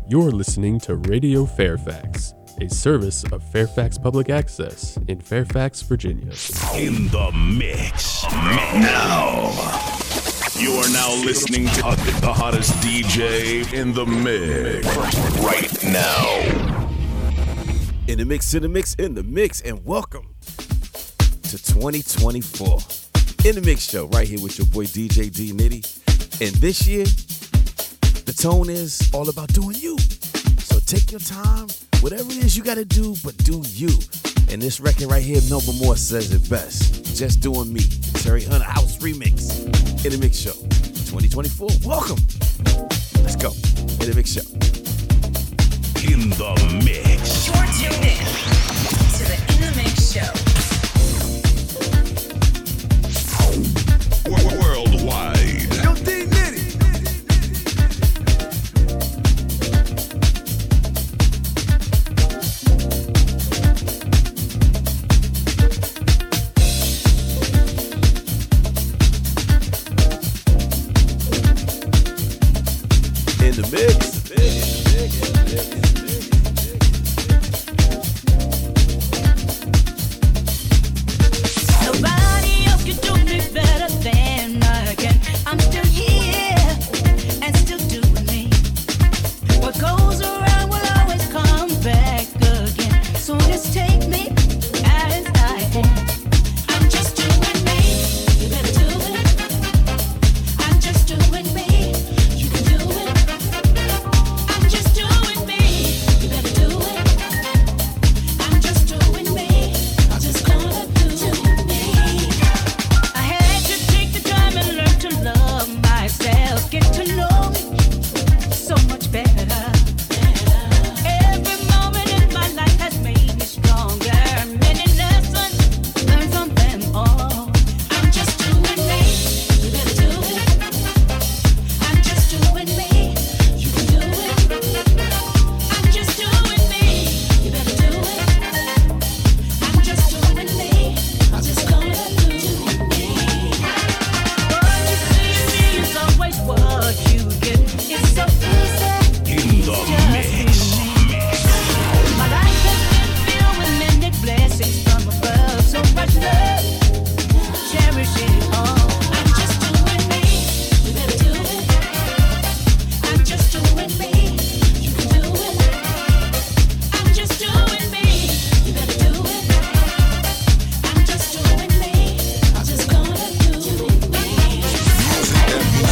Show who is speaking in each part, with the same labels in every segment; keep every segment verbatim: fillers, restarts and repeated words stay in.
Speaker 1: You're listening to Radio Fairfax, a service of Fairfax Public Access in Fairfax, Virginia.
Speaker 2: In the mix. Now. You are now listening to the hottest D J in the mix. Right now.
Speaker 3: In the mix, in the mix, in the mix, and welcome to twenty twenty-four. In the Mix Show, right here with your boy D J D Nitty. And this year, the tone is all about doing you. So take your time, whatever it is you gotta do, but do you. And this record right here, Melba Moore says it best. Just Doing Me, Terry Hunter House Remix. In the Mix Show, twenty twenty-four. Welcome. Let's go. In the Mix Show.
Speaker 2: In the mix.
Speaker 4: You're tuned in to the In the Mix Show.
Speaker 2: Worldwide.
Speaker 3: Yo, D Nitty. In the mix.
Speaker 4: Nobody else can do me better than I can. I'm still here and still doing me. What goes around will always come back again. So just take me as I am. I'm just doing me. You better do it. I'm just doing me. You can do it. I'm just doing me. You better do it. I'm just doing me. I'm just gonna do me. I had to take the time and learn to love myself, get to know me so much better. Every moment in my life has made me stronger. Many lessons learned from them all. I'm just doing me. You better do it. I'm just doing me. You can do it. I'm just doing me. You better do it. I'm just doing me. I'm just gonna do me. What you see in me is always what you get. It's so easy.
Speaker 2: In the
Speaker 4: Just
Speaker 2: mix.
Speaker 4: be me. My life has been filled with many blessings from above. So much love, cherish it all. I'm just doing me. You better do it. I'm just doing me. You can do it. I'm just doing me. You better do it. I'm just doing me. I'm just gonna do me. I'm just doing me.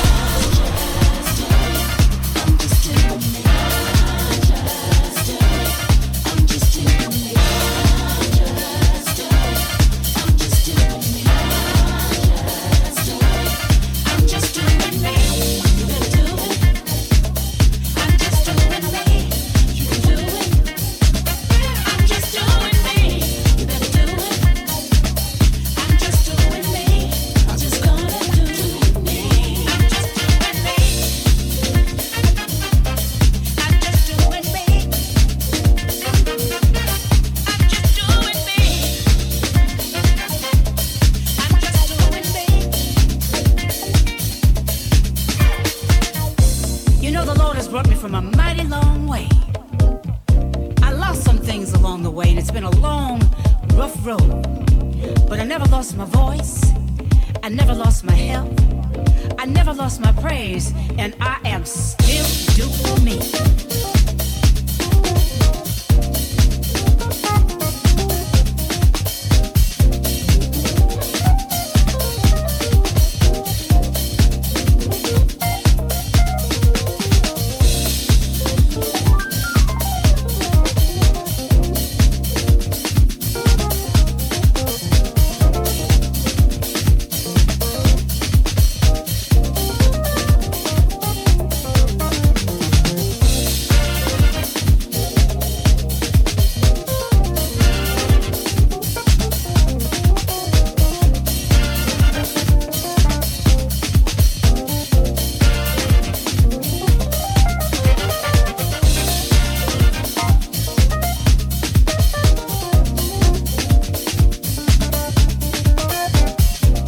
Speaker 4: I'm just doing me. I'm just doing me. I'm just doing me. I'm just doing me. You better do it. I'm just doing me. You can do it. I'm just doing me. You better do it. I'm just doing me. I'm just gonna do me. I'm just doing me. I'm just doing me. I'm just doing me. I'm just doing me. You know, the Lord has brought me from a mighty long way. I lost some things along the way, and it's been a long, rough road. But I never lost my voice. I never lost my health. I never lost my praise, and I am still doing me.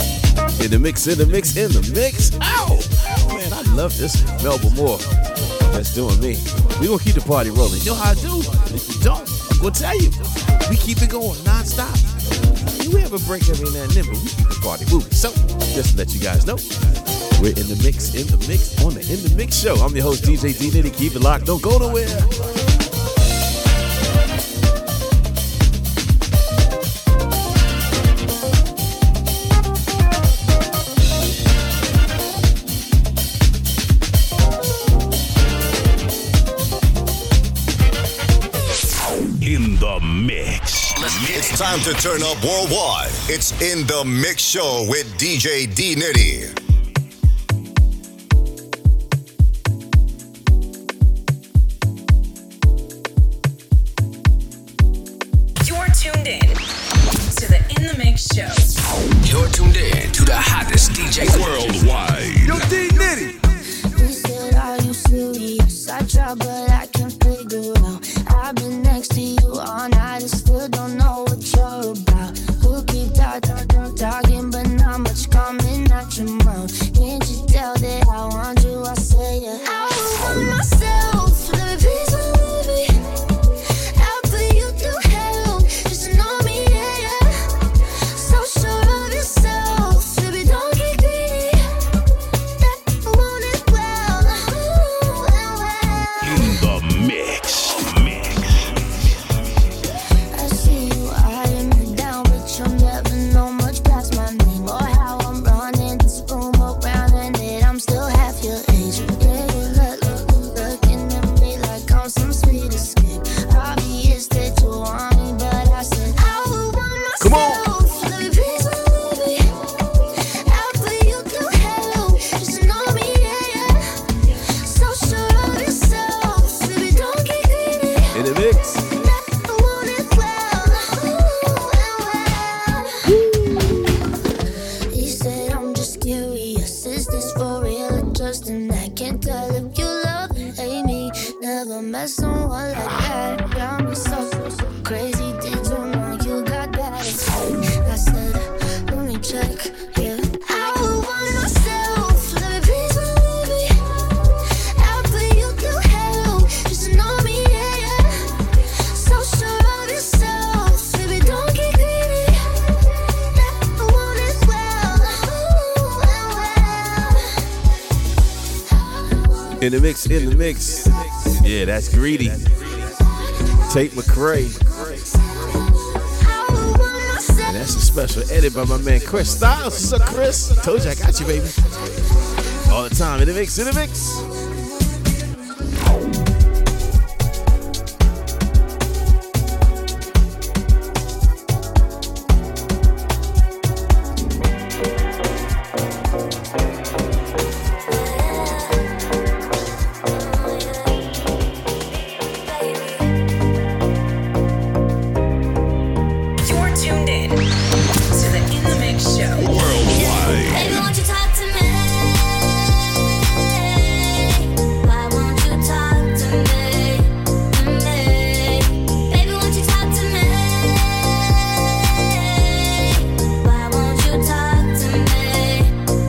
Speaker 3: In the mix, in the mix, in the mix. Ow! Man, I love this Melba Moore. That's doing me. We gonna keep the party rolling. You know how I do. If you don't, I'm gonna tell you. We keep it going non-stop. We have a break every now and then, but we keep the party moving. So, just to let you guys know, we're in the mix, in the mix, on the In the Mix show. I'm your host, D J D Nitty. Keep it locked. Don't go nowhere.
Speaker 2: In the mix.
Speaker 5: It's time to turn up worldwide. It's In the Mix show with D J D Nitty.
Speaker 6: You're tuned in to the In the Mix show.
Speaker 7: You're tuned in to the hottest D J
Speaker 2: Worldwide.
Speaker 3: Yo, D Nitty.
Speaker 8: You said, are you serious? I try, but I can't figure out. I've been next to you all night and still don't know what you're about. We'll keep talking, talking, but not much coming out your mouth. Can't you tell that I want you? I say that I want myself. Let me be so baby. After you do hell, just know me, yeah, yeah. So sure of yourself, baby, don't get greedy. That I want it well, well, well.
Speaker 2: In the mix. Mix.
Speaker 8: I see you eyeing me down, but you'll never know much past my name or how I'm running this room around and that I'm still half your age. Yeah, you look, look, looking at me like I'm some sweet escape. Obvious that you want me, but I said I would want myself.
Speaker 3: Come on.
Speaker 8: Let me be so baby. After you do hello, just know me, yeah, yeah. So sure of yourself, baby, don't get greedy.
Speaker 3: In the mix.
Speaker 8: He said, I'm just curious, is this for real or just an act? Can't tell if you love or hate me. Never met someone like that. Got me so crazy, did you know you got that? I said, let me check, yeah. I would want myself, let me be so baby. After you do hello, just know me, yeah, yeah. So sure of yourself, baby, don't get greedy. That I want it well, well, well.
Speaker 3: In the mix, in the mix. Yeah, that's greedy. Tate McRae.
Speaker 8: I would want myself.
Speaker 3: And that's a special edit by my man Chris Styles. What's up, Chris? Told you I got you, baby. All the time. In the mix, in the mix.
Speaker 6: You're tuned in to the In the Mix show.
Speaker 2: Worldwide.
Speaker 8: Baby, won't you talk to me? Why won't you talk to me? Me. Baby, won't you talk to me? Why won't you talk to me?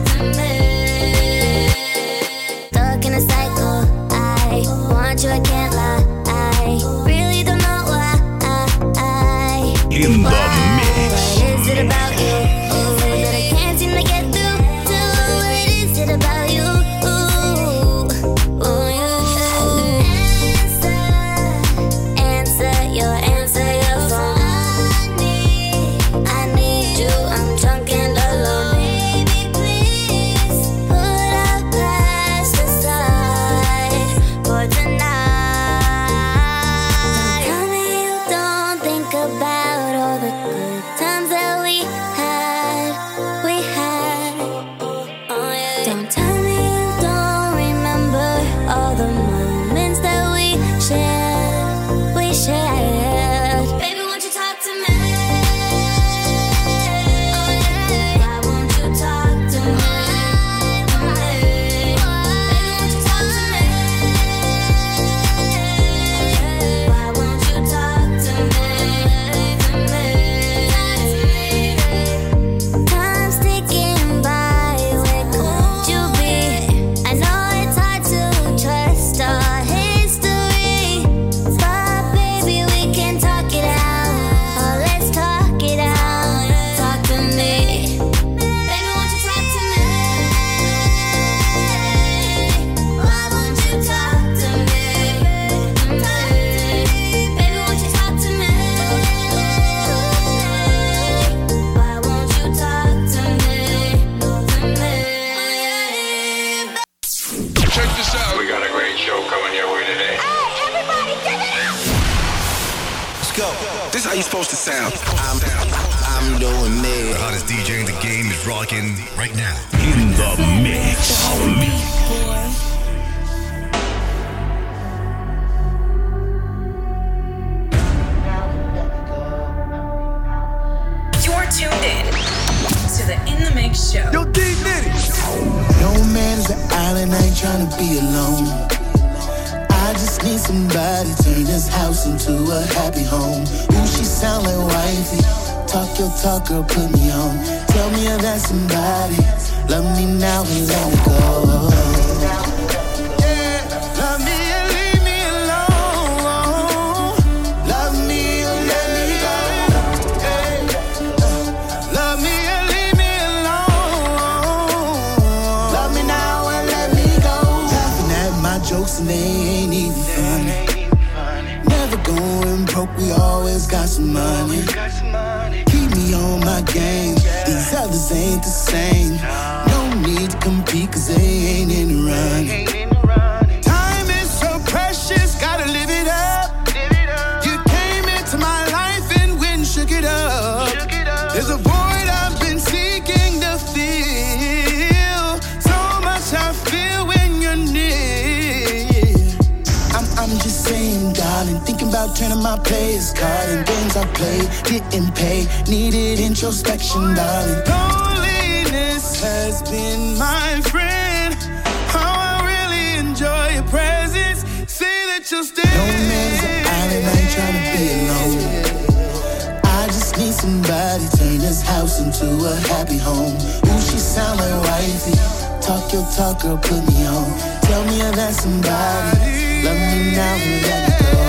Speaker 8: Me. Stuck in a cycle. I want you, I can't lie. I really don't know why.
Speaker 2: In the
Speaker 8: What
Speaker 2: mix.
Speaker 8: is it about you? Ooh, that I can't seem to get through to? What is it about you? Ooh, ooh, you answer, answer your answer your phone. I need, I need you. I'm drunk and alone. Baby, please put our past aside for tonight.
Speaker 7: how you supposed to sound.
Speaker 5: I'm, I'm doing me. The hottest D J in the game is rocking right now.
Speaker 2: In the mix.
Speaker 6: You're tuned in to the In the Mix Show.
Speaker 9: Yo, D Nitty.
Speaker 10: No man is an island, I ain't tryna be alone. I just need somebody turn this house into a happy home. Ooh, she sound like wifey. Talk your talk, girl, put me on. Tell me if that's somebody. Love me now and let me go. Yeah, love me and leave me alone. Love me and let me go. Hey, uh, love me and leave me alone. Love me now and let me go. Laughing at my jokes and they ain't even funny. Never going broke, we always got some money. Keep me on my game, these others ain't the same. No need to compete cause they ain't in the run. Time is so precious, gotta live it up. You came into my life and went and shook it up. There's a void I've been seeking to fill. So much I feel when you're near. I'm, I'm just saying, darling, thinking about turning my players card and games I played, didn't pay, needed introspection, darling. Loneliness has been my friend. How I really enjoy your presence. Say that you'll stay. No man's an island, I ain't tryna be alone. I just need somebody turn this house into a happy home. Ooh, she sound like wifey. Talk your talk, girl, put me on. Tell me if that's somebody. Love me now and let me go.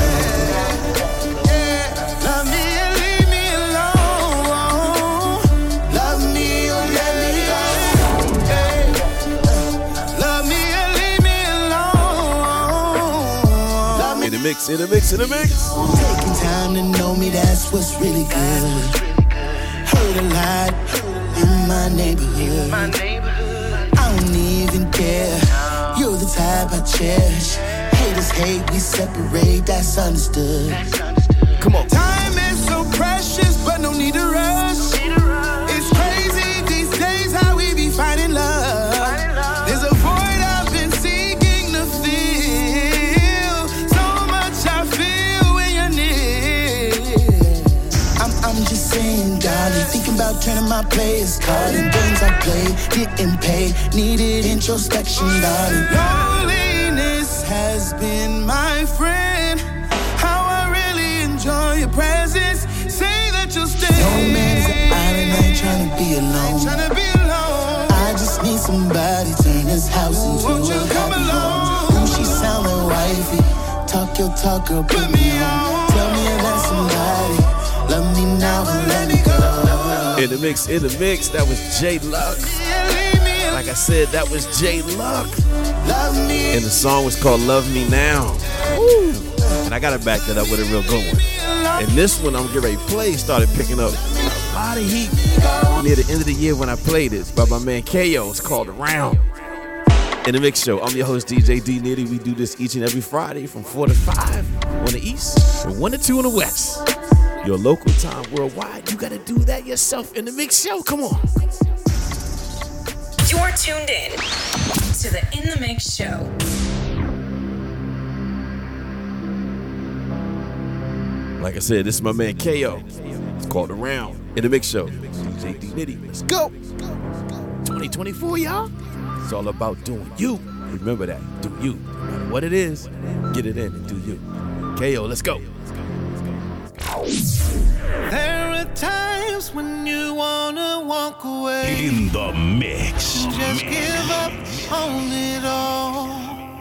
Speaker 10: Yeah, love me and leave me alone. Love me or let me go. Hey, love me and leave me alone. Love me.
Speaker 3: In the mix, in the mix, in the mix.
Speaker 10: Taking time to know me, that's what's really good. Heard a lot in my neighborhood. I don't even care. You're the type I cherish. Haters hate, we separate, that's understood.
Speaker 3: Come on.
Speaker 10: Time is so precious, but no need to rush. It's crazy these days how we be finding love. There's a void I've been seeking to fill. So much I feel when you're near. I'm, I'm just saying, darling, thinking about turning my players card and games I played, didn't pay, needed introspection, darling. Loneliness has been my friend. How I really enjoy your presence. Say that you'll stay. No man is an island, I ain't tryna be alone. Tryna be alone. I just need somebody turn this house into Won't a happy home. Ooh, she sound like wifey. Talk your talk, girl, put, put me on. on. Tell me if that's somebody. Love me now and let me go.
Speaker 3: In the mix, in the mix, that was J Luck. Like I said, that was J Luck. And the song was called Love Me Now. Woo. And I gotta back that up with a real good one. And this one I'm getting ready to play started picking up a lot of heat near the end of the year when I played it. It's by my man K O. It's called Around. In the Mix Show, I'm your host D J D Nitty. We do this each and every Friday from four to five on the east and one to two on the west. Your local time worldwide, you gotta do that yourself in the Mix Show. Come on.
Speaker 6: You're tuned in to the In the Mix Show.
Speaker 3: Like I said, this is my man K O. It's called Around in the Mix Show. D J D Nitty, let's go. twenty twenty-four, y'all. It's all about doing you. Remember that. Do you. No matter what it is, get it in and do you. K O, let's go.
Speaker 10: There are times when you wanna walk away.
Speaker 2: In the mix.
Speaker 10: Just give up on it all.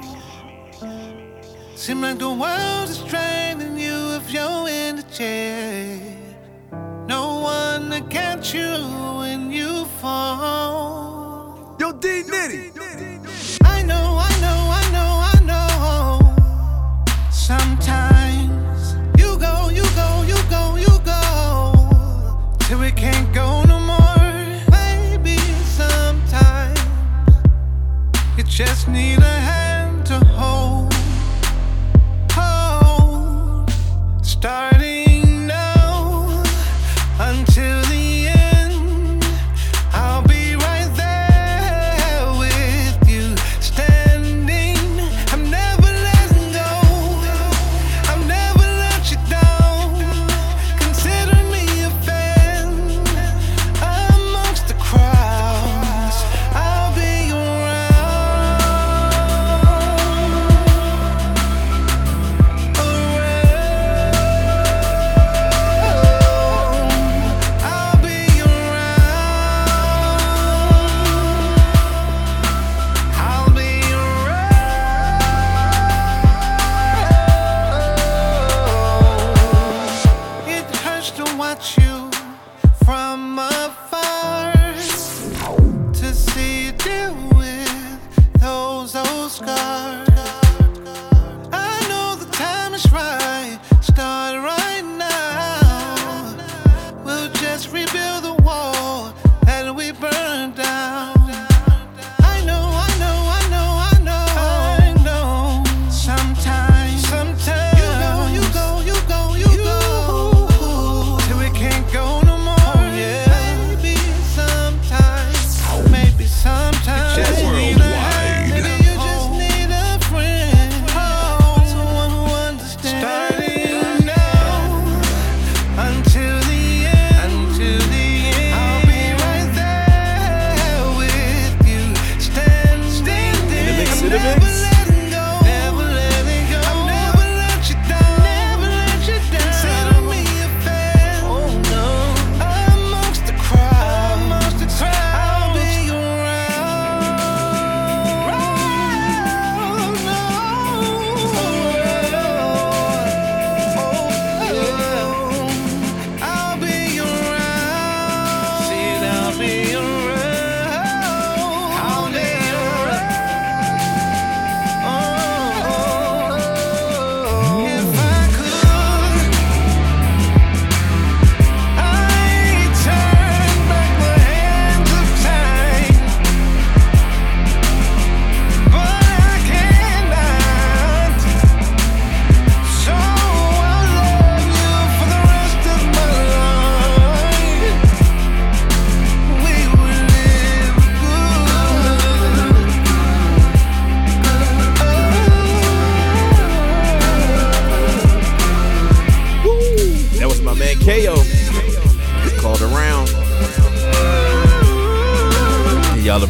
Speaker 10: Seem like the world is draining you if you're in the chair. No one to catch you when you fall.
Speaker 9: Yo, D Nitty.
Speaker 10: I know, I know, I know, I know. Sometimes you go, you go, you go, you go till we can't go no more. Maybe sometimes you just need a hand to hold. Hold. Starting now.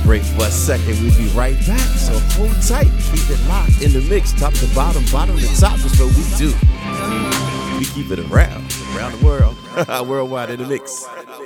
Speaker 3: break for a second. We'll be right back, so hold tight. Keep it locked in the mix, top to bottom, bottom to top is what we do. We keep it around, around the world, worldwide in the mix.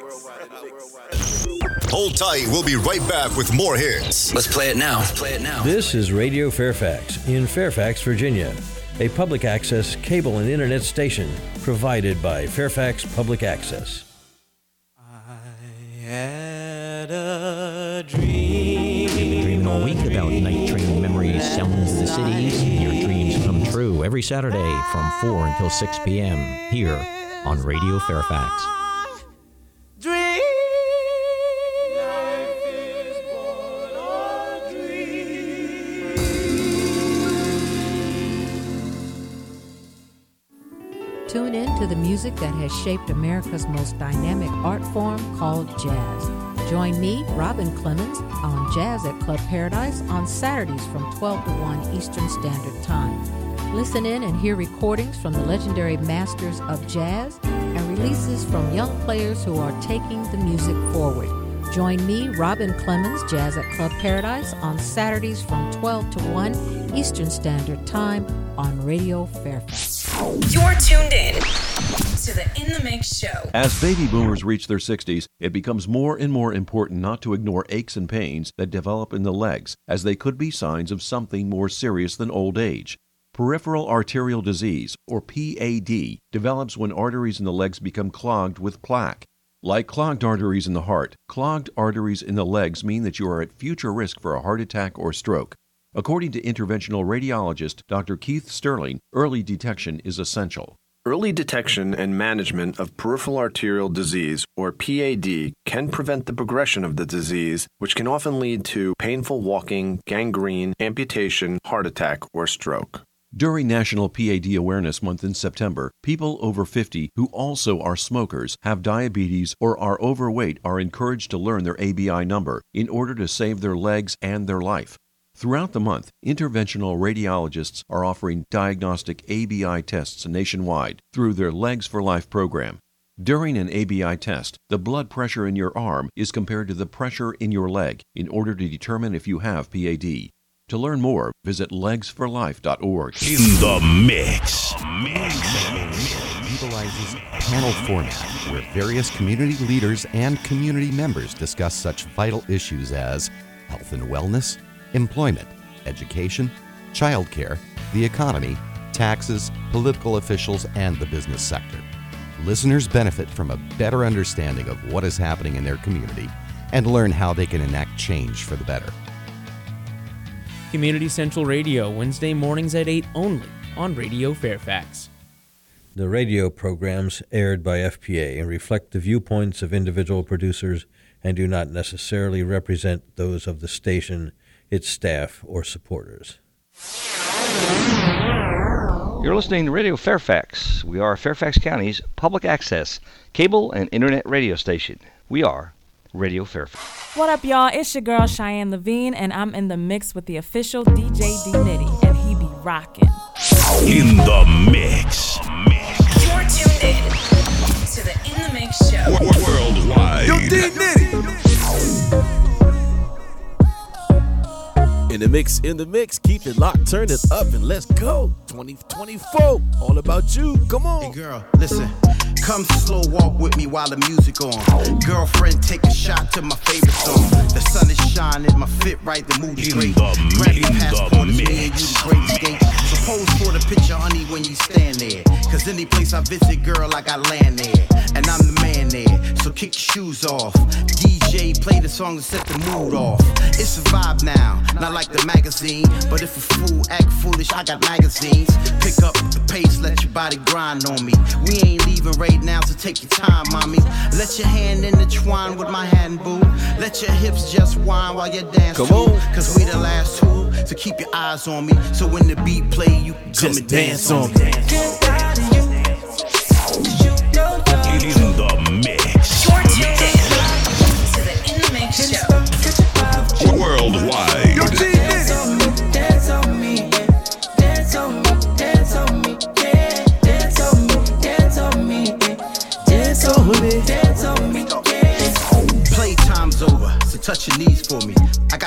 Speaker 5: Hold tight, we'll be right back with more hits.
Speaker 7: Let's play it now. Let's play it now.
Speaker 9: This is Radio Fairfax in Fairfax, Virginia, a public access cable and internet station provided by Fairfax Public Access.
Speaker 11: I had a dream.
Speaker 12: You've been dreaming all week about night train memories, sounds of the cities. Your dreams come true every Saturday from four until six p.m. here on Radio Fairfax.
Speaker 13: Tune in to the music that has shaped America's most dynamic art form called jazz. Join me, Robin Clemens, on Jazz at Club Paradise on Saturdays from twelve to one Eastern Standard Time. Listen in and hear recordings from the legendary masters of jazz and releases from young players who are taking the music forward. Join me, Robin Clemens, Jazz at Club Paradise on Saturdays from twelve to one Eastern Standard Time on Radio Fairfax.
Speaker 6: You're tuned in to the In the Mix Show.
Speaker 14: As baby boomers reach their sixties, it becomes more and more important not to ignore aches and pains that develop in the legs, as they could be signs of something more serious than old age. Peripheral arterial disease, or P A D, develops when arteries in the legs become clogged with plaque. Like clogged arteries in the heart, clogged arteries in the legs mean that you are at future risk for a heart attack or stroke. According to interventional radiologist Doctor Keith Sterling, early detection is essential.
Speaker 15: Early detection and management of peripheral arterial disease, or P A D, can prevent the progression of the disease, which can often lead to painful walking, gangrene, amputation, heart attack, or stroke.
Speaker 14: During National P A D Awareness Month in September, people over fifty who also are smokers, have diabetes, or are overweight are encouraged to learn their A B I number in order to save their legs and their life. Throughout the month, interventional radiologists are offering diagnostic A B I tests nationwide through their Legs for Life program. During an A B I test, the blood pressure in your arm is compared to the pressure in your leg in order to determine if you have P A D. To learn more, visit legs for life dot org.
Speaker 2: In the mix. mix.
Speaker 16: Utilizes a panel format where various community leaders and community members discuss such vital issues as health and wellness, employment, education, childcare, the economy, taxes, political officials, and the business sector. Listeners benefit from a better understanding of what is happening in their community and learn how they can enact change for the better.
Speaker 17: Community Central Radio, Wednesday mornings at eight only on Radio Fairfax.
Speaker 9: The radio programs aired by F P A reflect the viewpoints of individual producers and do not necessarily represent those of the station, its staff, or supporters.
Speaker 18: You're listening to Radio Fairfax. We are Fairfax County's public access cable and internet radio station. We are Radio Fairfax.
Speaker 19: What up, y'all? It's your girl Cheyenne Levine, and I'm in the mix with the official D J D Nitty, and he be rocking.
Speaker 2: In the mix.
Speaker 6: You're tuned in to the In the Mix Show.
Speaker 2: Worldwide.
Speaker 3: Yo, D Nitty. In the mix, in the mix, keep it locked, turn it up, and let's go. twenty twenty-four, all about you. Come on.
Speaker 20: Hey, girl, listen. Come slow walk with me while the music on. Girlfriend, take a shot to my favorite song. The sun is shining, my fit right, the mood is great. Grab your passport, it's me and you the great escape. So pose for the picture, honey, when you stand there. Cause any place I visit, girl, I got land there. And I'm the man there, so kick your shoes off. D J, play the song to set the mood off. It's a vibe now, not like the magazine. But if a fool act foolish, I got magazines. Pick up the pace, let your body grind on me. We ain't leaving right now, so take your time, mommy. Let your hand intertwine with my hand, boo. Let your hips just whine while you dance,
Speaker 3: come
Speaker 20: too.
Speaker 3: on.
Speaker 20: Cause we the last two, so keep your eyes on me. So when the beat play, you can come and dance, dance on me.
Speaker 2: In the mix.
Speaker 6: You're tuned in to the In the Mix Show.
Speaker 2: Worldwide.
Speaker 11: Dance on me, dance on me, dance on me, dance on me, dance on me, dance on me, dance on me, dance on me.
Speaker 20: Playtime's over, so touch your knees for me. I got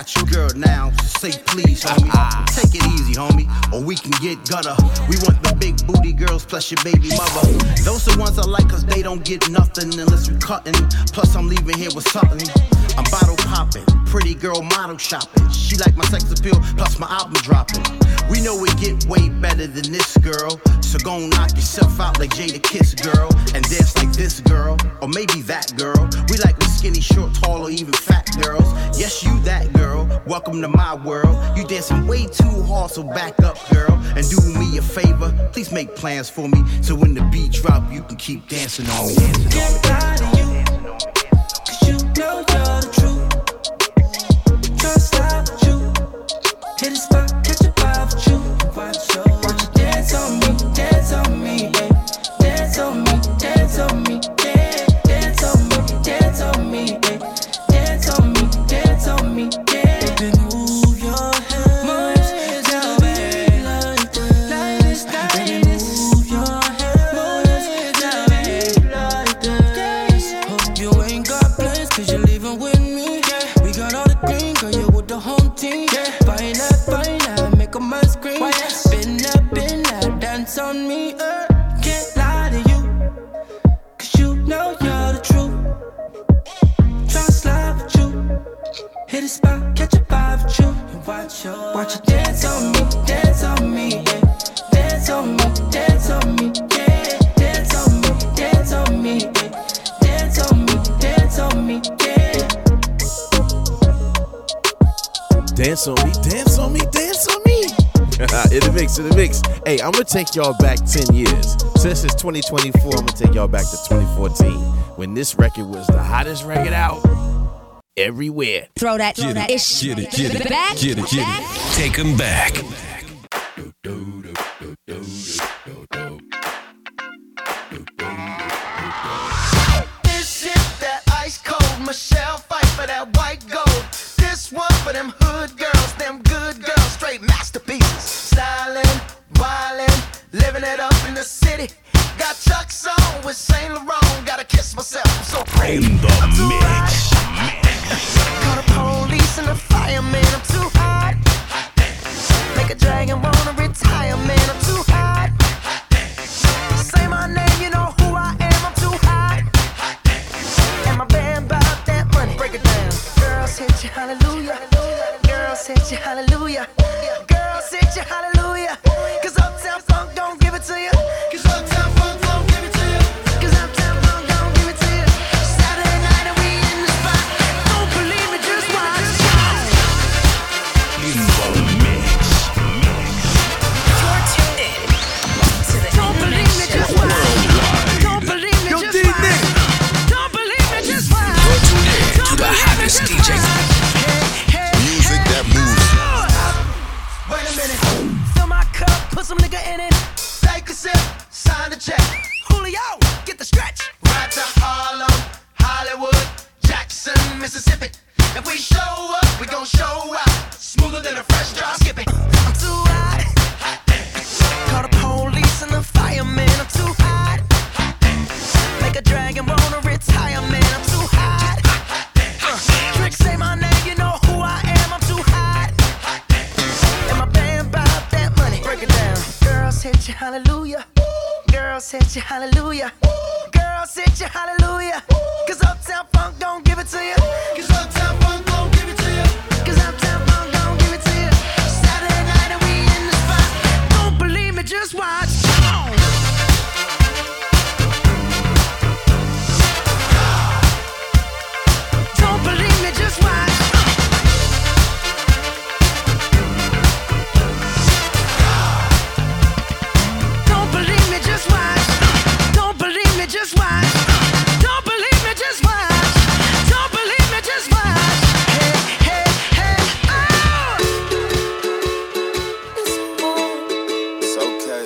Speaker 20: got your girl now, so say please, homie. Take it easy, homie, or we can get gutter. We want the big booty girls plus your baby mother. Those the ones I like cause they don't get nothing unless we cutting. Plus I'm leaving here with something. I'm bottle popping, pretty girl model shopping. She like my sex appeal, plus my album dropping. We know we get way better than this, girl. So go knock yourself out like Jada Kiss, girl. And dance like this, girl. Or maybe that, girl. We like the skinny, short, tall, or even fat girls. Yes, you that, girl. Welcome to my world. You dancing way too hard, so back up, girl. And do me a favor, please make plans for me. So when the beat drop, you can keep dancing on me. Dancing on me.
Speaker 11: Get proud of you, cause you know you're the truth. Trust out with you. Hit a spot, catch a vibe with you. Watch your, watch you dance on me, dance on me, yeah. Dance on me, dance on me, yeah. Dance on me, dance on me, yeah. Dance on me, dance on me, yeah. Baby, move your hands, move hands down, baby, like that, like this, like this. Move your hands, move hands down, baby, like that. Hope you ain't got plans, cause you're leaving with me. Yeah. We got all the green, girl, you with the home team. Yeah. Fine that, fine that, make a man scream. Spin that, spin that, dance on me. Uh. Can't lie to you, cause you know you're the truth. Try to slide with you, hit a spot, catch a vibe with you. And watch your, watch you dance on me, dance on me, yeah. Dance on me, dance on me, yeah. Dance on me, dance on me, yeah. Dance on me, dance on me, yeah.
Speaker 3: Dance on me, dance on me, dance on me. In the mix, in the mix. Hey, I'm gonna take y'all back ten years. Since it's twenty twenty-four, I'm gonna take y'all back to twenty fourteen when this record was the hottest record out everywhere.
Speaker 21: Throw that, throw that ish.
Speaker 2: Get it, get it,
Speaker 21: back,
Speaker 2: get it, get
Speaker 21: back.
Speaker 2: it. Take them back.
Speaker 11: This is that ice cold Michelle fight for that white gold. This one for them hood girls, them good girls, straight masterpieces. Stylin', wildin', living it up in the city. Got Chuck's on with Saint Laurent. Gotta kiss myself, I'm so crazy.
Speaker 2: In the
Speaker 11: I'm too
Speaker 2: mix.
Speaker 11: hot. Call the police and the fireman. I'm too hot. Make a dragon wanna retire, man. I'm too hot. Say my name, you know who I am. I'm too hot. And my band bout that money. Break it down. Girls hit you, hallelujah. Girls hit you, hallelujah. Girls hit you, hallelujah. Cause Uptown Funk don't give it to you. Cause Uptown Funk don't give it to you. Cause Uptown Funk don't give it to you. Saturday night and we in the spot. Don't believe me, just watch.
Speaker 2: In the mix.
Speaker 6: You're tuned in to the
Speaker 11: Don't believe me, just watch. Don't believe me, just watch. Don't believe me, just watch.
Speaker 7: You're tuned in to the hottest D J.
Speaker 5: Music that moves.
Speaker 11: Wait a minute. Fill my cup, put some nigga in it. Take a sip, sign the check. Julio, get the stretch. Right to Harlem, Hollywood, Jackson, Mississippi. If we show up, we gon' show out. Smoother than a fresh drop skipping. I'm too hot. Call the police and the fireman. I'm too hot. Make a dragon wanna retire, man. I'm too hot. Uh, Trick say my name, you know who I am. I'm too hot. And my band bout that money. Break it down. Girls hit you, hallelujah. Girls hit you, hallelujah. Girls hit you, hallelujah. Cause Uptown Funk don't give it to you. Cause Uptown Funk don't give it to you. Cause Uptown Funk don't give it to you. Saturday night and we in the spot. Don't believe me, just watch. Come on. Don't believe me, just watch. Don't believe me, just watch. Don't believe me, just watch. Don't believe me, just watch. Don't believe me, just watch. Hey, hey, hey, oh!
Speaker 20: It's okay.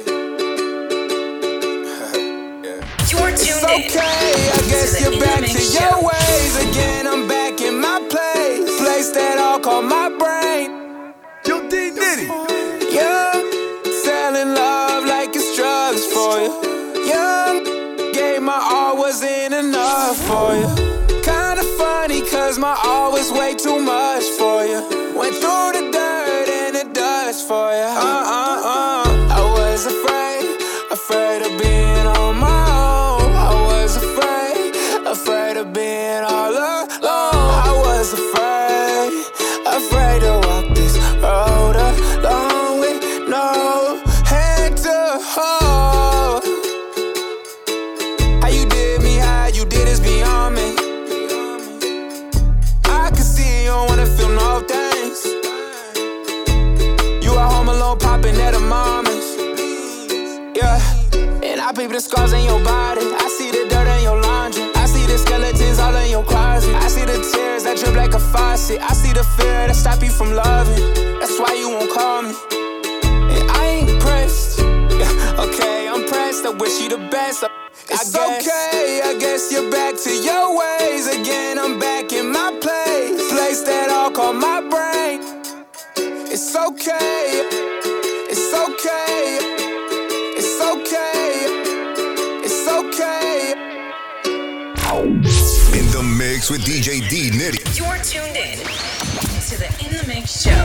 Speaker 20: Yeah.
Speaker 6: You're tuned
Speaker 11: It's
Speaker 6: in.
Speaker 11: okay, I guess
Speaker 6: to the
Speaker 11: you're back
Speaker 6: In the
Speaker 11: to
Speaker 6: Mix
Speaker 11: your
Speaker 6: Show.
Speaker 11: ways again. I'm back in my place, place that all call my brain.
Speaker 20: Yo, D Nitty.
Speaker 11: Young, selling love like it's drugs for you. Young, gave my all, wasn't enough for you. Kinda funny, cause my all was way too much for you.
Speaker 21: I peep the scars in your body. I see the dirt in your laundry. I see the skeletons all in your closet. I see the tears that drip like a faucet. I see the fear that stop you from loving. That's why you won't call me. And I ain't pressed. Okay, I'm pressed. I wish you the best. I it's guess. Okay, I guess you're back to your ways again. I'm back in my place. Place that all call my brain. It's okay. It's okay. It's okay. It's okay.
Speaker 5: In the mix with D J D Nitty.
Speaker 6: You're tuned in to the In the Mix show.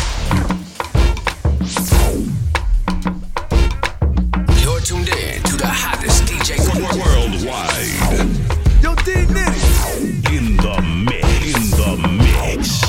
Speaker 7: You're tuned in to the hottest D J
Speaker 2: worldwide.
Speaker 21: Yo, D Nitty.
Speaker 2: In the mix. In the mix.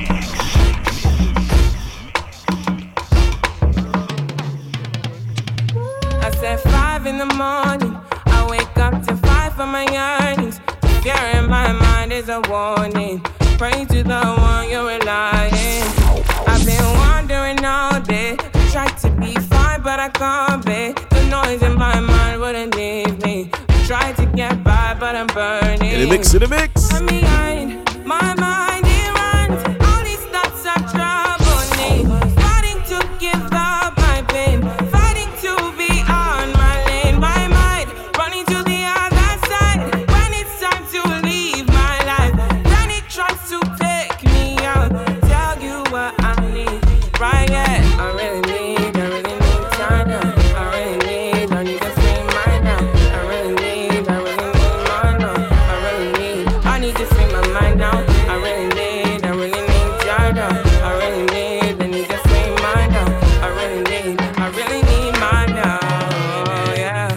Speaker 22: I said five in the morning. I wake up to fight for my yearnings. Fear in my mind is a warning. Pray to the one you're relying. I've been wandering all day. Tried to be fine, but I can't be. The noise in my mind wouldn't leave me. Tried to get by, but I'm burning.
Speaker 3: In the mix, in the mix.
Speaker 22: I'm behind my mind, it runs. All these thoughts are troubling me. Fighting to give up my pain. Fighting to be on my lane. My mind running to the other side. When it's time to leave my life, then it tries to take me out. Tell you what I need. Right, yeah, I really need, I really need time now. I really need, I need to free mind now. I really need, I really need mind now. I really need, I need to free my mind now. I really need, I really need time now. I really need, I need to free mind now. I really need, I really need mind now. Yeah.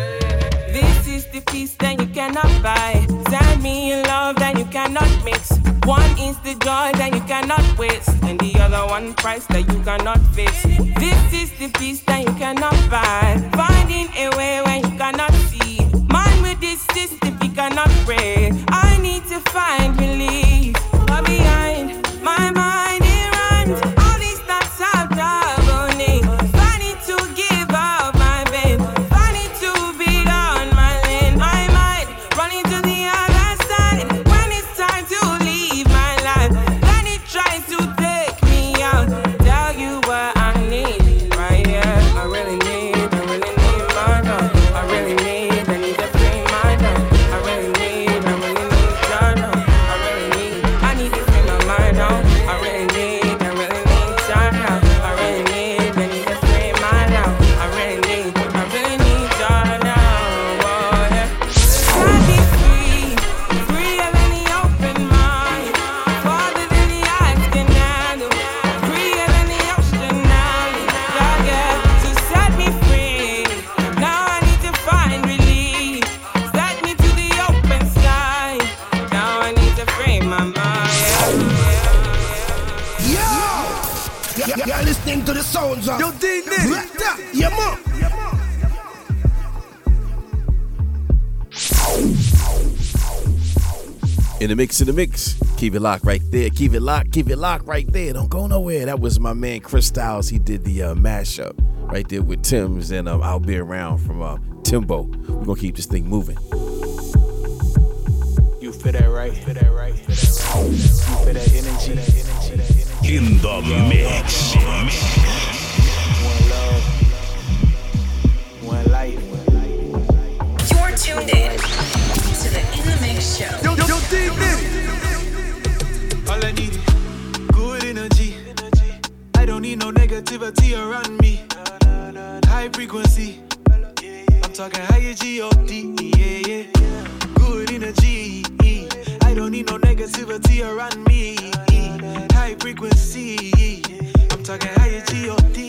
Speaker 22: This is the peace that you cannot buy. Send me a love that you cannot mix. One is the joy that you cannot waste, and the other one price that you cannot fix. This is the peace that you cannot buy. Finding a way when you cannot see. Mind with this system you cannot break. I need to find relief. But behind my mind it runs. All these thoughts are troubling. Finding to give up my pain. Finding to be on my lane. My mind running to the other side. When it's time to leave my life, then it tries to take me out. Tell you what I need, right here. I really need, I really need my love. I really need, I need to free my love. I really need, I really need your love. I really need, I need to free my mind out. I really need, I really need your love. I really need, I need to free my love. I really need, I really need your love. Oh, yeah. Set me free, freer than the open mind, farther than the eyes can handle, freer than the ocean now. Yeah, yeah. So set me free. Now I need to find relief. Set me to the open sky. Now I need to free my mind.
Speaker 21: Yo! Y- You're listening to the sounds of Yo, D Nitty. Yeah, man.
Speaker 3: In the mix, in the mix. Keep it locked right there. Keep it locked. Keep it locked right there. Don't go nowhere. That was my man Chris Styles. He did the uh, mashup right there with Tim's and um, I'll Be Around from uh, Timbo. We're gonna keep this thing moving.
Speaker 21: You feel that right? Feel that right? Feel that right? You feel that energy?
Speaker 2: In the mix.
Speaker 21: One love, one life.
Speaker 6: You're tuned in to the In the Mix show.
Speaker 21: Yo, yo, D Nitty.
Speaker 11: All I need is good energy. I don't need no negativity around me. High frequency. I'm talking higher G O D. Yeah, yeah. Good energy. I don't need no negativity around me. High frequency. I'm talking higher G O D.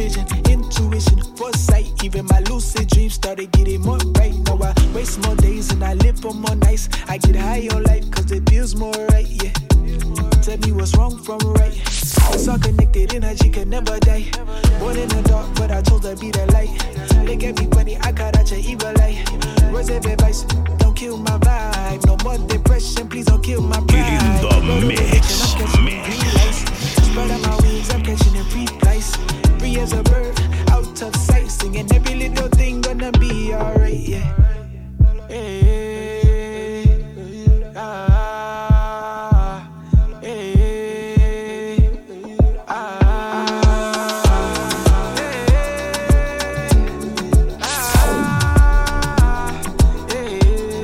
Speaker 21: Even my lucid dreams started getting more right. Now I waste more days in I get high on life cause it feels more right, yeah. Tell me what's wrong from right. It's all connected, energy can never die. Born in the dark, but I chose to be the light. Look at me funny, I got out your evil light. Words of advice, don't kill my vibe. No more depression, please don't kill my pride.
Speaker 2: In the mix, mix.
Speaker 21: Spread out my wings, I'm catching in free flights. Free as a bird, out of sight. Singing every little thing gonna be alright, yeah. Hey, ah, hey, ah, hey,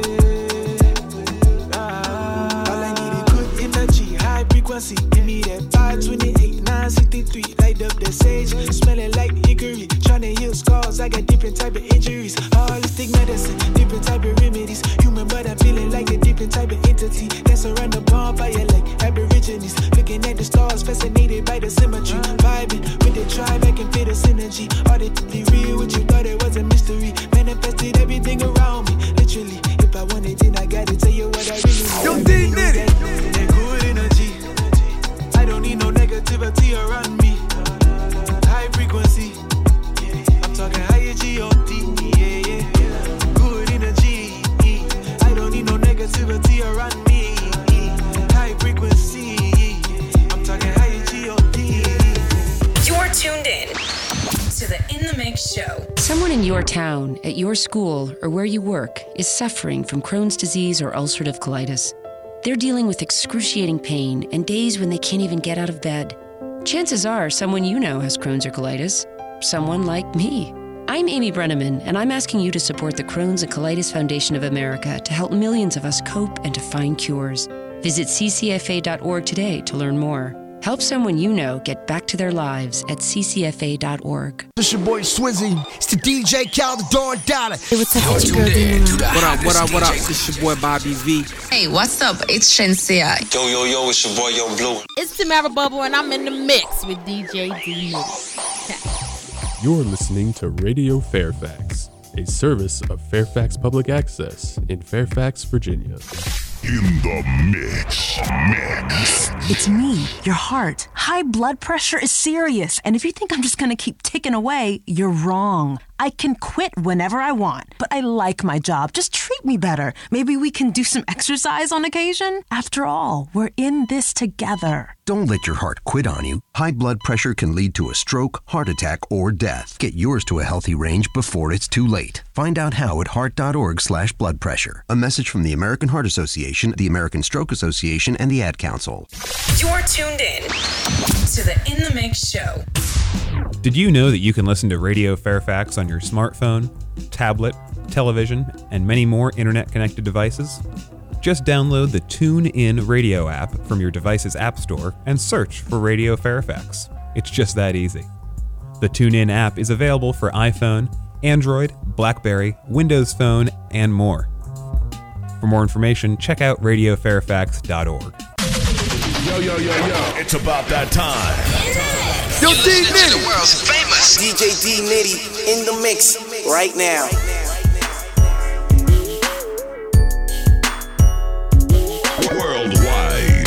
Speaker 21: ah. All I need is good energy, high frequency. Give me that five twenty-eight, nine sixty-three. Light up the sage, smelling like hickory. Tryna heal scars, I got different type of injuries. Holistic medicine, different type of remedies. Human, but I'm feeling like a different type of entity. That's around the bonfire like aborigines. Looking at the stars, fascinated by the symmetry. Vibing with the tribe, I can feel the synergy. Audibly real, what you thought it was a mystery. Manifested everything around me, literally. If I want it, then I gotta tell you what I really need.
Speaker 20: Yo, D Nitty.
Speaker 21: That, that good energy. I don't need no negativity around me. High frequency. I'm talking higher G O T. Yeah, yeah. Good energy. I don't need no negativity around me. High frequency. I'm talking higher G O T.
Speaker 6: You're tuned in to the In the Mix show.
Speaker 1: Someone in your town, at your school, or where you work is suffering from Crohn's disease or ulcerative colitis. They're dealing with excruciating pain and days when they can't even get out of bed. Chances are someone you know has Crohn's or colitis. Someone like me. I'm Amy Brenneman, and I'm asking you to support the Crohn's and Colitis Foundation of America to help millions of us cope and to find cures. Visit c c f a dot org today to learn more. Help someone you know get back to their lives at c c f a dot org.
Speaker 20: This your boy Swizzy. It's the D J Cal, the Dawn Dollar.
Speaker 4: Hey, what's up? It's your girl, Dina. What up, what up, what up? It's your boy, Bobby V.
Speaker 23: Hey, what's up? It's Shenseea.
Speaker 24: Yo, yo, yo, it's your boy, Yo Blue.
Speaker 25: It's Tamara Bubble, and I'm in the mix with D J D Nitty.
Speaker 26: You're listening to Radio Fairfax, a service of Fairfax Public Access in Fairfax, Virginia.
Speaker 2: In the mix, mix.
Speaker 27: It's me, your heart. High blood pressure is serious, and if you think I'm just gonna keep ticking away, you're wrong. I can quit whenever I want, but I like my job. Just treat me better. Maybe we can do some exercise on occasion? After all, we're in this together.
Speaker 28: Don't let your heart quit on you. High blood pressure can lead to a stroke, heart attack, or death. Get yours to a healthy range before it's too late. Find out how at heart.org slash blood pressure. A message from the American Heart Association, the American Stroke Association, and the Ad Council.
Speaker 6: You're tuned in to the In the Mix show.
Speaker 29: Did you know that you can listen to Radio Fairfax on your smartphone, tablet, television, and many more internet-connected devices? Just download the TuneIn Radio app from your device's app store and search for Radio Fairfax. It's just that easy. The TuneIn app is available for iPhone, Android, BlackBerry, Windows Phone, and more. For more information, check out radio fairfax dot org.
Speaker 2: Yo, yo, yo, yo, it's about that time.
Speaker 20: Yo, D Nitty.
Speaker 24: The world's famous
Speaker 30: D J D Nitty in the mix right now.
Speaker 2: Worldwide.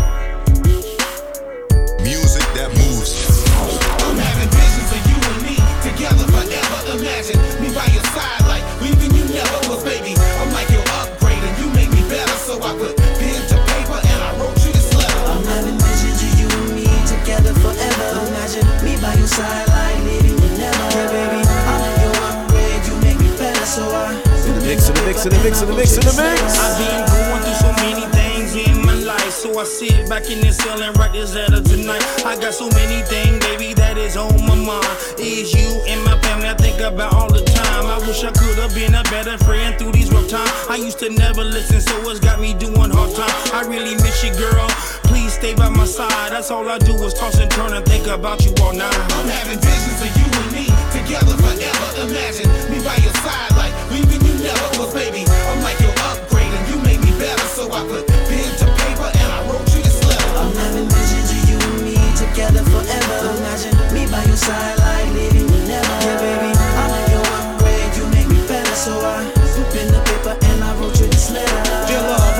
Speaker 5: Music that moves.
Speaker 20: I'm having visions of you and me together forever. Imagine me by your side, like leaving you never. Cause baby, I'm like your upgrade and you make me better. So I put pen to paper and I wrote you this letter.
Speaker 30: I'm having visions of you and me together forever. Imagine me by your side, like leaving you never. Yeah, baby, I'm your upgrade, you make me better. So I
Speaker 3: in the mix, in the mix, in the mix, in the mix, in the mix.
Speaker 21: I've been going through so many things in my life, so I sit back in this cell and write this letter tonight. I got so many things, baby, that is on my mind. Is you and my family I think about all the time. I wish I could have been a better friend through these rough times. I used to never listen, so it's got me doing hard time. I really miss you, girl. Please stay by my side. That's all I do is toss and turn and think about you all night.
Speaker 20: I'm having visions of you and me together forever. Imagine me by your side, like leaving you never. Cause baby, I'm like your upgrade and you make me better. So I put pen to paper and I wrote you this letter.
Speaker 30: I'm having visions of you and me together forever. Imagine me by your side, like leaving you never. Yeah, baby, I'm your upgrade, you make me better. So I put pen to paper and I wrote you this letter.
Speaker 21: Dear love,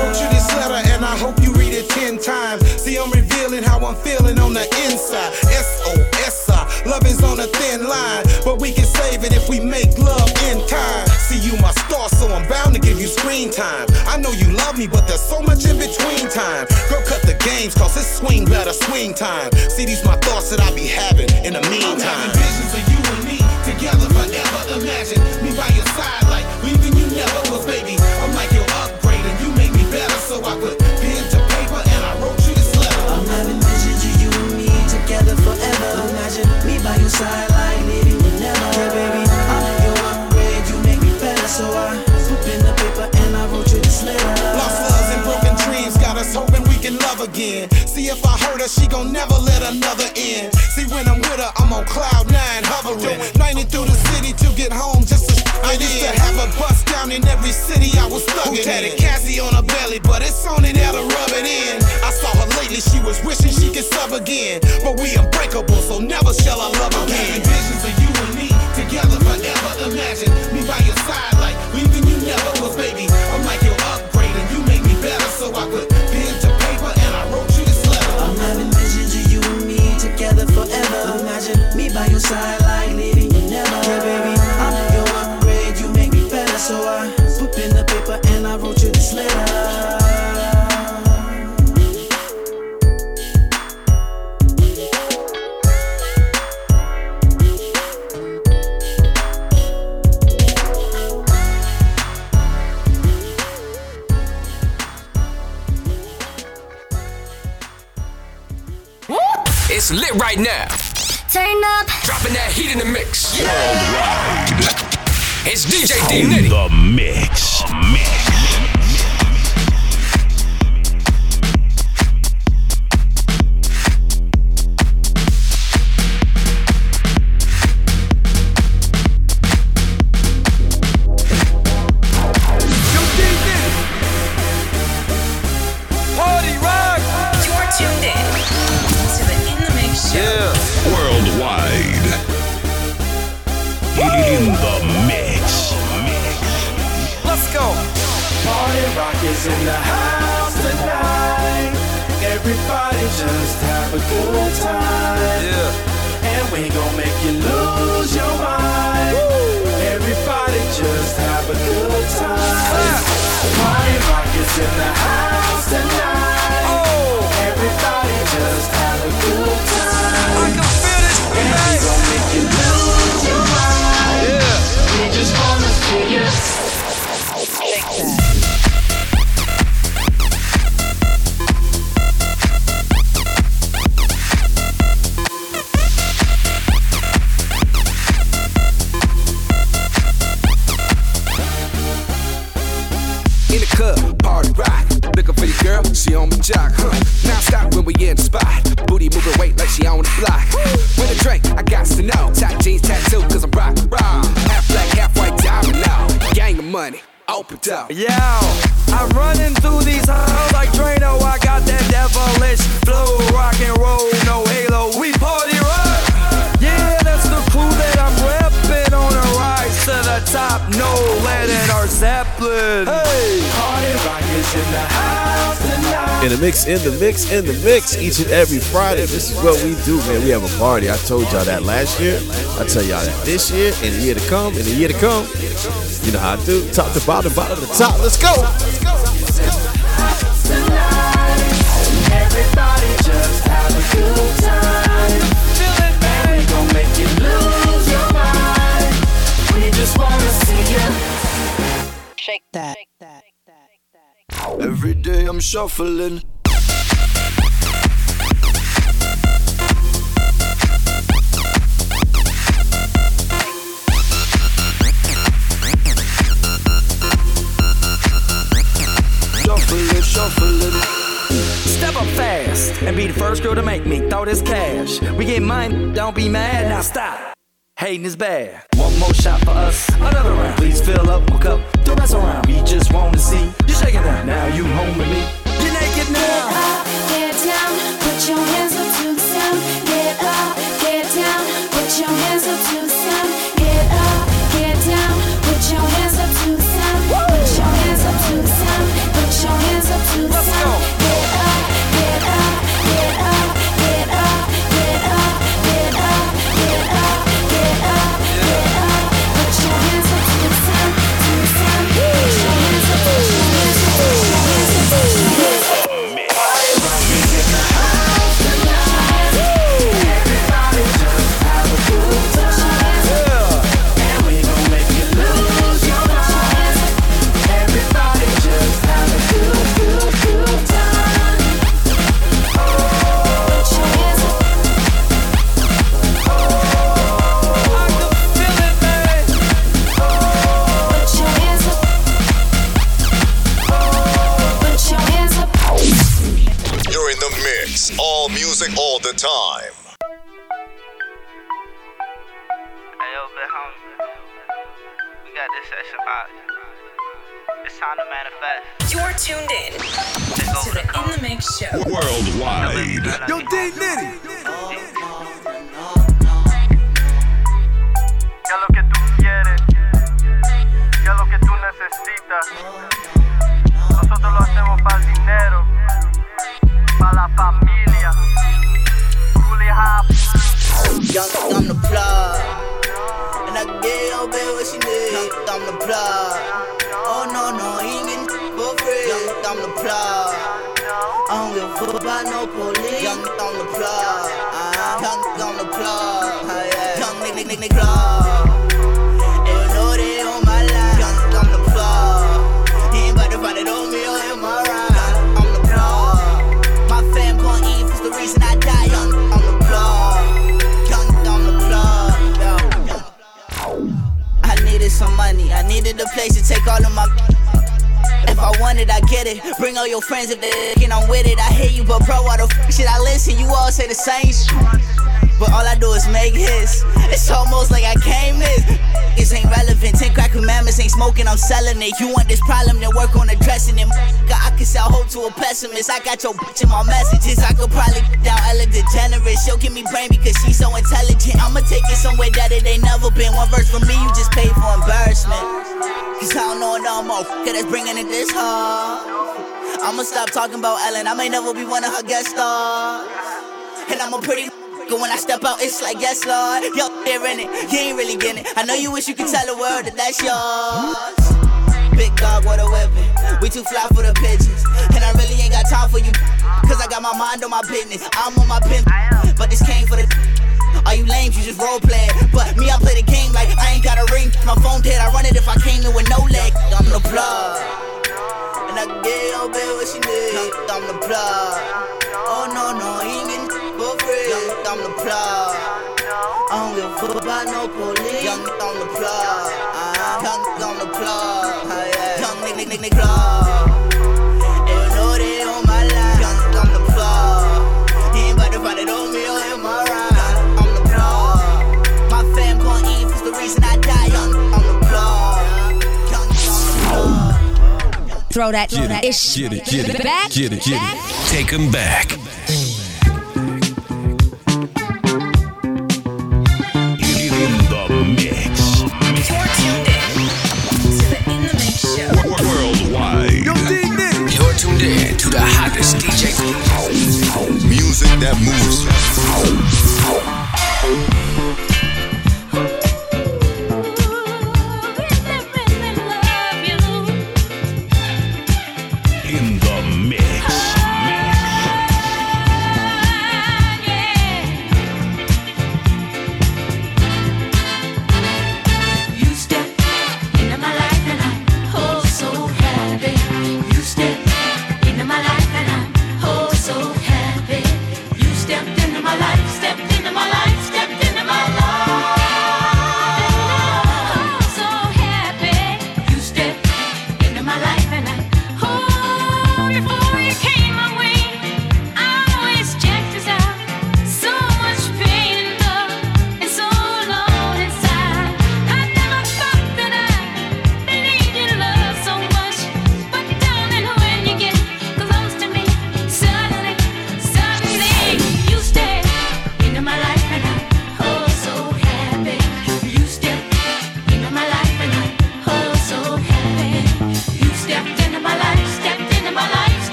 Speaker 8: I'm feeling on the inside. S O S I, love is on a thin line, but we can save it if we make love in time. See, you my star, so I'm bound to give you screen time. I know you love me, but there's so much in between time. Girl, cut the games, cause it's swing better swing time. See, these my thoughts that I be having in the meantime. I'm having visions of you and me together forever. Imagine me by your side, like leaving you never. Cause baby, I'm like your upgrade and you make me better. So I put pen to paper and I wrote you this letter.
Speaker 30: I'm having visions of you and me together forever. Imagine me by your side, like leaving you never. Yeah, baby, I'm your upgrade, you make me better. So I put pen to paper and I wrote you this letter.
Speaker 8: Lost loves and broken dreams got us hoping we can love again. See, if I hurt her, she gon' never let another in. See, when I'm with her, I'm on cloud nine hovering, ninety through the city to get home just to I used to have a bus down in every city I was thugging in. Had a Cassie on her belly, but it's only there to rub it in. I saw her lately, she was wishing she could sub again. But we unbreakable, so never shall I love again. I'm having visions of you and me together forever. Imagine me by your side, like leaving you never. Cause baby, I'm like your upgrade and you make me better. So I put pen to paper and I wrote you this letter.
Speaker 30: I'm having visions of you and me together forever. Imagine me by your side, like leaving you never. Yeah, baby, I'm your upgrade, you make me better. So I put pen to paper and I wrote you this letter.
Speaker 7: It's lit right now.
Speaker 9: Turn up.
Speaker 7: Dropping that heat in the mix.
Speaker 2: Worldwide.
Speaker 7: It's D J D
Speaker 2: In
Speaker 7: Nitty.
Speaker 2: the mix. Mix. Worldwide. In the mix.
Speaker 8: Let's go.
Speaker 11: Party rock is in the house tonight. Everybody just have a good time. Yeah. And we gon' make you lose your mind. Woo. Everybody just have a good time. Party rock is in the house tonight. Oh. Everybody just have a good time. I can feel this. And we gon' make you lose your mind. Yeah. We just wanna see you. Shake that.
Speaker 7: In the club, party rock. Looking for your girl, she on my jock, huh? Now stop when we in the spot. Booty moving weight like she on the block. With a drink, I got to know. Tight jeans tattoo, cause I'm rock, raw. Half black, half white diamond now. Gang of money, open up.
Speaker 10: Yo, I'm running through these halls like Drano. I got that devilish flow. Rock and roll, no halo. We party rock. Yeah, that's the crew that I'm reppin' on a rise to the top. No lead in our Zeppelin. Hey,
Speaker 11: party rock is in the house tonight.
Speaker 3: In the mix, in the mix, in the mix, each and every Friday. This is what we do, man. We have a party. I told y'all that last year. I tell y'all that this year, in the year to come, in the year to come. You know how I do. Top to bottom, bottom to top. Let's go.
Speaker 11: Everybody just have a good time. And we gon' make you lose your mind. We just wanna see you.
Speaker 9: Shake that.
Speaker 10: every day I'm shuffling. Shuffling, shuffling. Step up fast and be the first girl to make me throw this cash. We get mine, don't be mad, now stop. Hating is bad. One more shot for us, another round. Please fill up my cup, don't mess around. We just want to see you shaking down. Now you home with me, you're naked now.
Speaker 9: Get up, get down, put your hands up to the sound. Get up, get down, put your hands up to the sound. Get up, get down, put your hands up to the sound. Put your hands up to the sound. Put your hands up to the sound. Get up, get up, get up,
Speaker 5: All music, all the time.
Speaker 1: Hey, yo, big homie. We got this session hot. It's time to manifest.
Speaker 6: You're tuned in to the In the Mix Show.
Speaker 2: Worldwide.
Speaker 1: Yo, D Nitty.
Speaker 12: ¿Qué es lo que tú quieres? ¿Qué es lo que tú necesitas? Nosotros lo hacemos para el dinero, para la familia. Fully hop.
Speaker 30: Young, I'm the plug. And I get your baby what she need. Young, I'm the plug. Oh no, no, he ain't getting for free. Young, I'm the plug. I don't give a fuck about no police. Young, I'm the plug. Uh-huh. Young, I'm the plug. Uh, yeah. Young, nick, nick, nick, nick, plug. And you know they on my line. Young, I'm the plug. He ain't about to find it on me or in my ride. Young, I'm the plug. My fam gon' eat, it's the reason I die. Young, I'm the plug. Young, I'm the plug. Yo. I needed some money. I needed a place to take all of my. If I want it, I get it. Bring all your friends if they and I'm with it. I hear you, but bro, why the f shit I listen? You all say the same shit, but all I do is make hits. It's almost like I came this. This ain't relevant. Ten crack commandments ain't smoking, I'm selling it. You want this problem, then work on addressing it. I can sell hope to a pessimist. I got your bitch in my messages. I could probably down Ellen DeGeneres. She'll give me brain because she's so intelligent. I'ma take it somewhere that it ain't never been. One verse from me, you just paid for embarrassment. Cause I don't know no more, cause that's bringing it this hard. I'ma stop talking about Ellen, I may never be one of her guest stars. And I'm a pretty but when I step out, it's like, yes, Lord. Yo, they're in it, you ain't really getting it. I know you wish you could tell the world that that's yours. Big dog, what a weapon. We too fly for the pigeons. And I really ain't got time for you, cause I got my mind on my business. I'm on my pin, but this came for the. All you lames, you just role play. But me, I play the game like I ain't got a ring. My phone dead, I run it if I came in with no leg. I'm the plug. And I can get your baby what she need. I'm the plug. Oh no, no, he ain't getting for free. I'm the plug. I don't give a fuck about no police. Young, I'm the plug. Uh-huh. Young, I'm the plug. Uh, yeah. Young, nick, nick, nick, nick, plug. And you know they on my line. Young, I'm the plug. He ain't about to find it on me or in my ride. The reason I die young on the block. Young on the block.
Speaker 13: Throw that, throw that ish.
Speaker 2: Get it, get it,
Speaker 13: back,
Speaker 2: get it, get
Speaker 13: back.
Speaker 2: it. Take him back. In the mix.
Speaker 6: You're tuned in to the In the Mix Show.
Speaker 2: Worldwide.
Speaker 5: You're tuned in to the hottest D J. Music that moves.
Speaker 9: Before you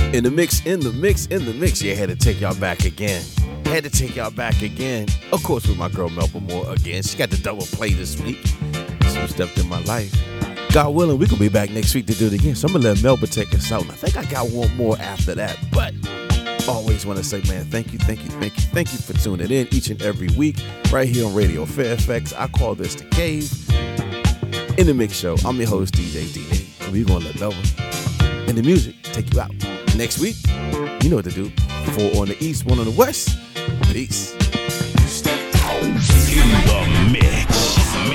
Speaker 3: In the mix, in the mix, in the mix. Yeah, had to take y'all back again. Had to take y'all back again. Of course, with my girl Melba Moore again. She got the double play this week. She stepped in my life. God willing, we gonna be back next week to do it again. So I'm gonna let Melba take us out. And I think I got one more after that. But always want to say, man, thank you, thank you, thank you, thank you for tuning in each and every week right here on Radio Fairfax. I call this The Cave. In the Mix Show. I'm your host, D J D. And we're gonna let Melba and the music take you out. Next week, you know what to do. Four on the east, one on the west. Peace.
Speaker 2: In the mix.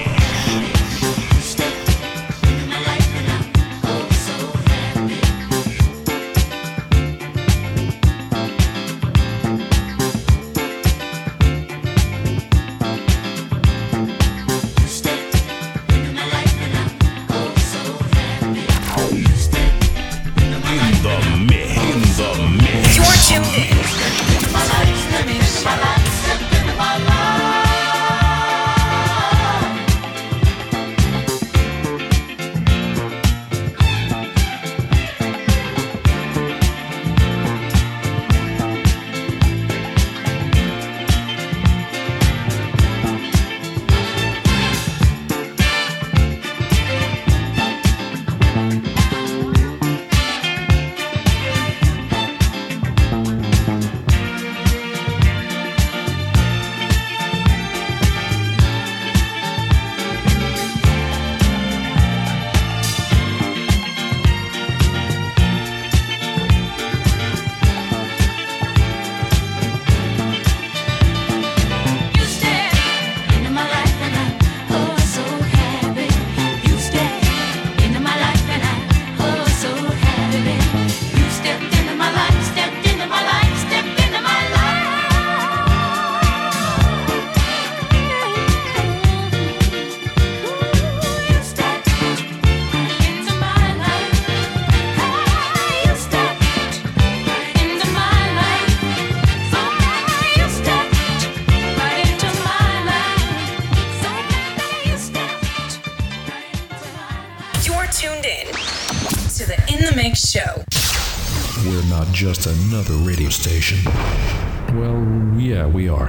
Speaker 4: Just another radio station.
Speaker 26: Well, yeah, we are.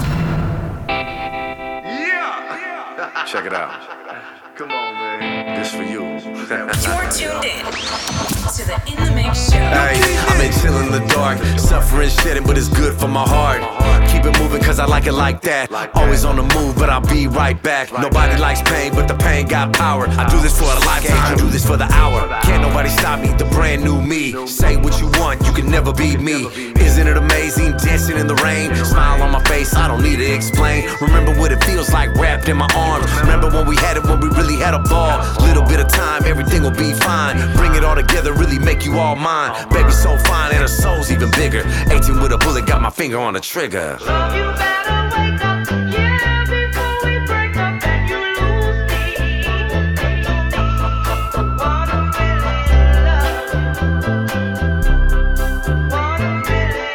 Speaker 13: Yeah! Check it out. Come on, man. This for you.
Speaker 6: You're tuned in to the In the Mix Show.
Speaker 14: Hey, I've been chilling in the dark, suffering, shedding, but it's good for my heart. Keep it moving cause I like it like that. Always on the move, but I'll be right back. Nobody likes pain, but the pain got power. I do this for a lifetime, I do this for the hour. Can't nobody stop me, the brand new me. Say what you want, you can never beat me. Isn't it amazing, dancing in the rain? Smile on my face, I don't need to explain. Remember what it feels like wrapped in my arms. Remember when we had it, when we really had a ball. Little bit of time, everything will be fine. Bring it all together, really make you all mine. Baby so fine and her soul's even bigger. eighteen with a bullet, got my finger on the trigger.
Speaker 11: Love, you better wake up, yeah, before we break up and you lose me. Wanna really love, wanna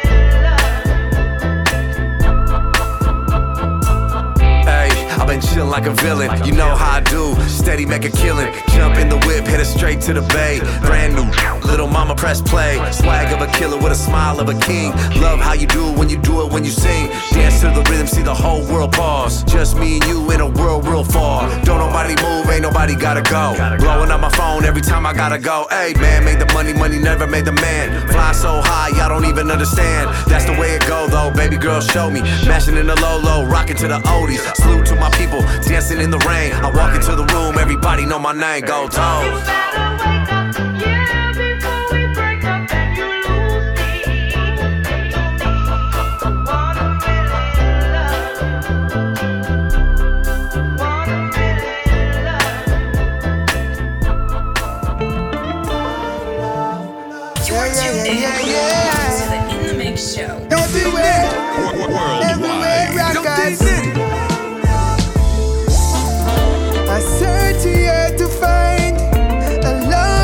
Speaker 11: really love.
Speaker 14: Hey, I've been chillin' like a villain, you know how I do. Steady make a killing, jump in the whip, headed straight to the bay. Brand new, little mama press play. Swag of a killer with a smile of a king. Love how you do it when you do it when you sing. Dance to the rhythm, see the whole world pause. Just me and you in a world real far. Don't nobody move, ain't nobody gotta go. Blowing up my phone every time I gotta go. Hey man, made the money, money never made the man. Fly so high, y'all don't even understand. That's the way it go though, baby girl show me. Mashing in the low-low, rocking to the oldies. Salute to my people, dancing in the rain. I walk into the room, everybody know my name, go toes.
Speaker 11: I search here to find a love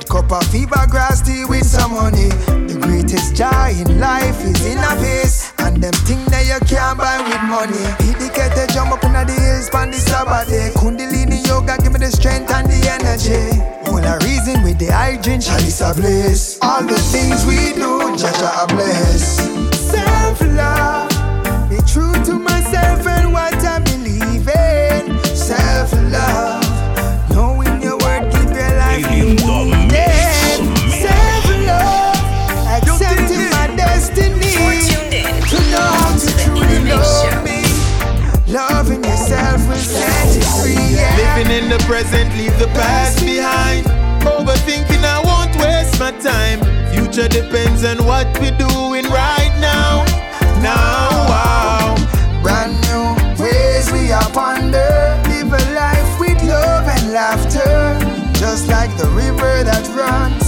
Speaker 15: cup of fever grass tea with some honey. The greatest joy in life is in a face, and them thing that you can't buy with money. Hit the kettle, jump up in the hills, pan the Sabbath day. Kundalini yoga, give me the strength and the energy. All a reason with the hygiene, chalice a bliss. All the things we do, Jaja a bless. Self-love, be true to myself and what I believe in. Self-love, knowing your word, give your life in the self-love, accepting my destiny. To know how to truly love me. Loving yourself will set you free, yeah.
Speaker 16: Living in the present, leave the past behind. Overthinking, I won't waste my time. Future depends on what we're doing right now. Now, wow.
Speaker 15: Brand new ways we are ponder. Live a life with love and laughter. Just like the river that runs